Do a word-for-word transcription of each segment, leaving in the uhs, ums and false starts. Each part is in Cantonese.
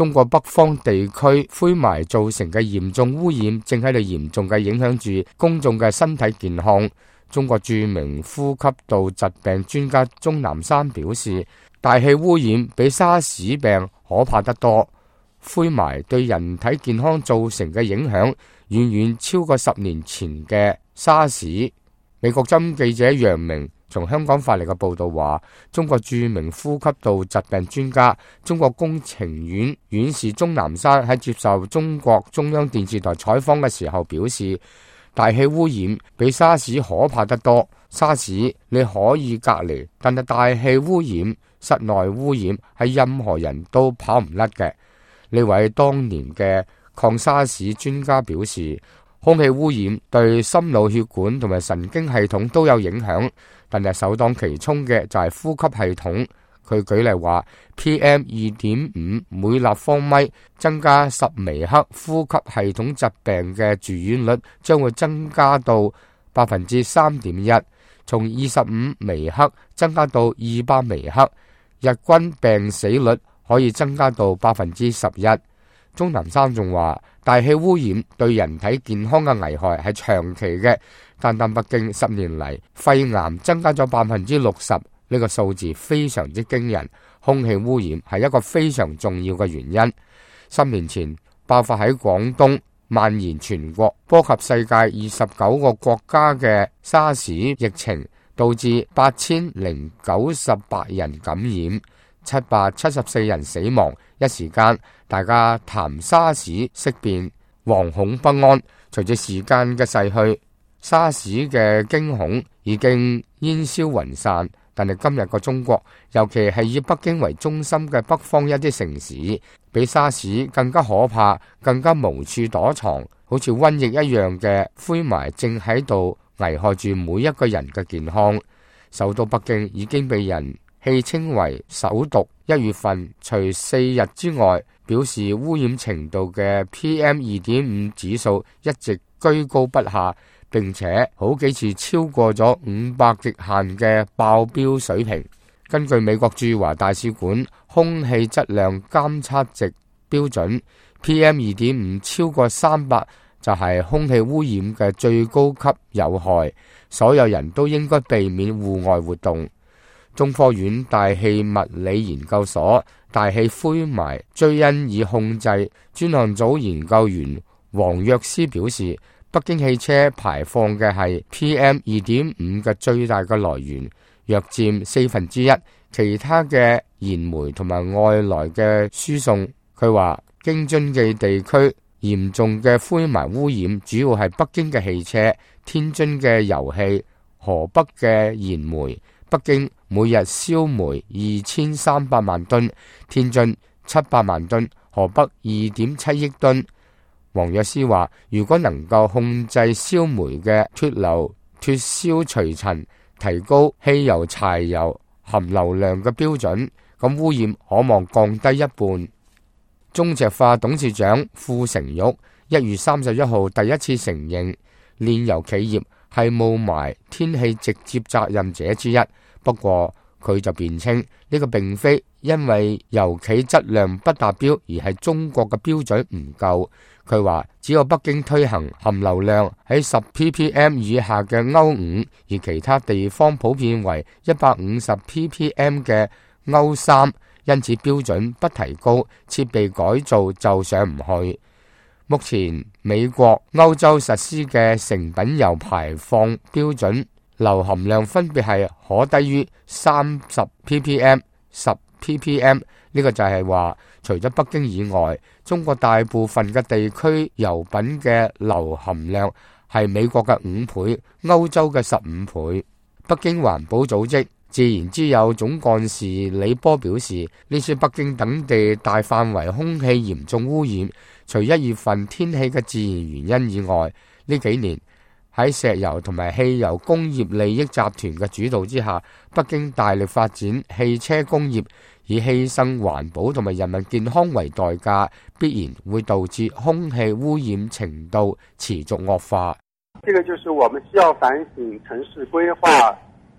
中國北方地區灰霾造成嘅嚴重污染，正喺度嚴重嘅影響住公眾嘅身體健康。中國著名呼吸道疾病專家鍾南山表示，大氣污染比沙士病可怕得多。灰霾對人體健康造成嘅影響遠遠超過十年前嘅沙士。美國針記者楊明從香港發嚟嘅報道話，中國著名呼吸道疾病專家、中國工程院院士鍾南山喺接受中國中央電視台採訪嘅時候表示，大氣污染比沙士可怕得多。沙士你可以隔離，但係大氣污染、室內污染係任何人都跑唔甩嘅。呢位當年嘅抗沙士專家表示，空氣污染對心腦血管同埋神經系統都有影響，但係首當其衝嘅就係呼吸系統。佢舉例話 P M 二點五 每立方米增加十微克，呼吸系統疾病嘅住院率將會增加到百分之三點一，從二十五微克增加到二百微克，日均病死率可以增加到百分之十一。鍾南山仲話，大氣污染對人體健康嘅危害係長期嘅，單單北京十年嚟肺癌增加咗百分之六十，呢個數字非常之驚人。空氣污染係一個非常重要嘅原因。十年前爆發喺廣東，蔓延全國，波及世界二十九個國家嘅沙士疫情，導致八千零九十八人感染，七百七十四人死亡。一時間大家談沙士色變，惶恐不安。隨住時間嘅逝去，沙士嘅驚恐已經煙消雲散。但係今日個中國，尤其係以北京為中心嘅北方一啲城市，比沙士更加可怕，更加無處躲藏。好似瘟疫一樣嘅灰霾正喺度危害住每一個人嘅健康。首都北京已經被人戲稱為首毒。一月份除四日之外，表示污染程度嘅 P M 二點五 指數一直居高不下，並且好幾次超過咗五百極限嘅爆標水平。根據美國駐華大使館空氣質量監測值標準， P M 二點五 超過三百就係空氣污染嘅最高級有害，所有人都應該避免戶外活動。中科院大氣物理研究所大氣灰霾追因與控制專項組研究員黃若思表示，北京汽車排放嘅係 P M 二點五 嘅最大嘅來源，約佔四分之一，其他嘅燃煤同埋外來嘅輸送。佢話京津冀地區嚴重嘅灰霾污染主要係北京嘅汽車、天津嘅油氣、河北嘅燃煤。北京每日燒煤二千三百萬噸，天津七百萬噸，河北二點七億噸。黃若思話，如果能夠控制燒煤嘅脫硫、脫硝除塵，提高汽油、柴油含硫量嘅標準，咁污染可望降低一半。中石化董事長傅成玉一月三十一號第一次承認，煉油企業係霧霾天氣直接責任者之一。不過佢就辯稱呢個並非因為油企質量不達標，而係中國嘅標準唔夠。佢話只有北京推行含硫量喺十 p p m 以下嘅歐五，而其他地方普遍為一百五十 p p m 嘅歐三，因此標準不提高，設備改造就上唔去。目前美國、歐洲實施嘅成品油排放標準，硫含量分別係可低於三十 p p m、十 p p m。呢個就係話，除咗北京以外，中國大部分嘅地區油品嘅硫含量係美國嘅五倍，歐洲嘅十五倍。北京環保組織自然之友總幹事李波表示，呢次北京等地大範圍空氣嚴重污染，除一月份天氣嘅自然原因以外，呢幾年喺石油同埋汽油工業利益集團嘅主導之下，北京大力發展汽車工業，以犧牲環保同埋人民健康為代價，必然會導致空氣污染程度持續惡化。 這個就是我們需要反省城市規劃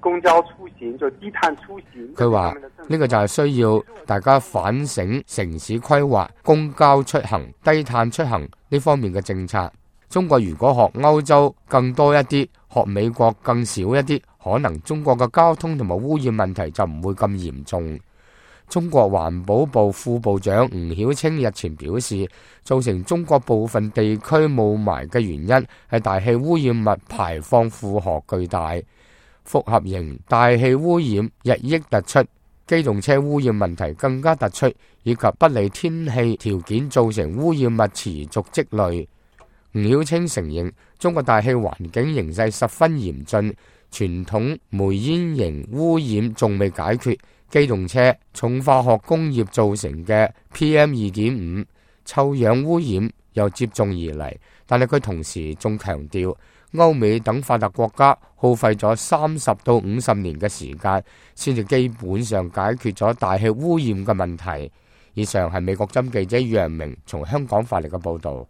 公交出行就低碳出行。 佢話呢個就係需要大家反省城市規劃、公交出行、低碳出行呢方面嘅政策。中國如果學歐洲更多一啲，學美國更少一啲，可能中國嘅交通同埋污染問題就唔會咁嚴重。中國環保部副部長吳曉清日前表示，造成中國部分地區霧霾嘅原因係大氣污染物排放負荷巨大，複合型大氣污染日益突出，機動車污染問題更加突出，以及不利天氣條件造成污染物持續積累。吳曉清承認中國大氣環境形勢十分嚴峻，傳統煤煙型污染仲未解決，機動車、重化學工業造成嘅 P M 二點五、臭氧污染又接踵而嚟。但係佢同時仲強調，歐美等發達國家耗費咗三十到五十年嘅時間，先至基本上解決咗大氣污染嘅問題。以上係美國之音記者楊明從香港發嚟嘅報導。